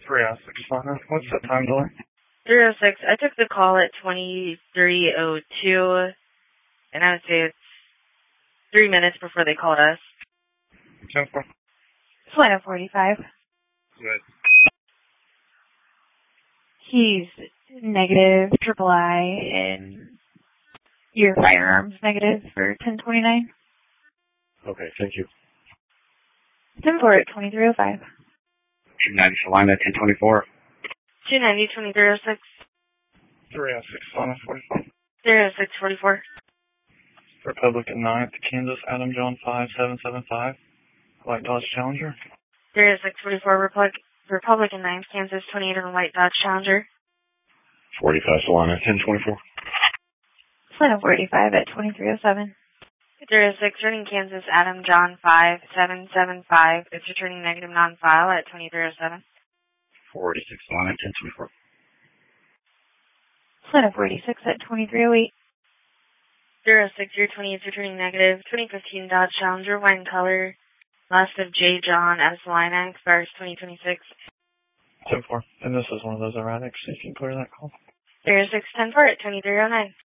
306 Lana. What's the time delay? 306. I took the call at 23:02, and I would say it's 3 minutes before they called us. 10-4. Flight 45. Good. He's negative, triple I, and your firearms negative for 1029. Okay, thank you. 10-4 at 2305. 290 Salina, 1024. 290, 2306. 306 Lana 44. 306, 44. Republican 9th, Kansas, Adam John 5775. White Dodge Challenger. 306, 44. Republican 9th, Kansas, 28 on the White Dodge Challenger. 45 Salina, 1024. Flight 45 at 2307. 306, turning Kansas, Adam John 5775. It's returning negative non-file at 2307. 46 Salina, 1024. Flight 46 at 2308. 306, your 28 is returning negative. 2015 Dodge Challenger, wine color. Last of J. John at Salina, expires 2026. 10-4. And this is one of those erratics. If you can clear that call. 306, 10-4 at 2309.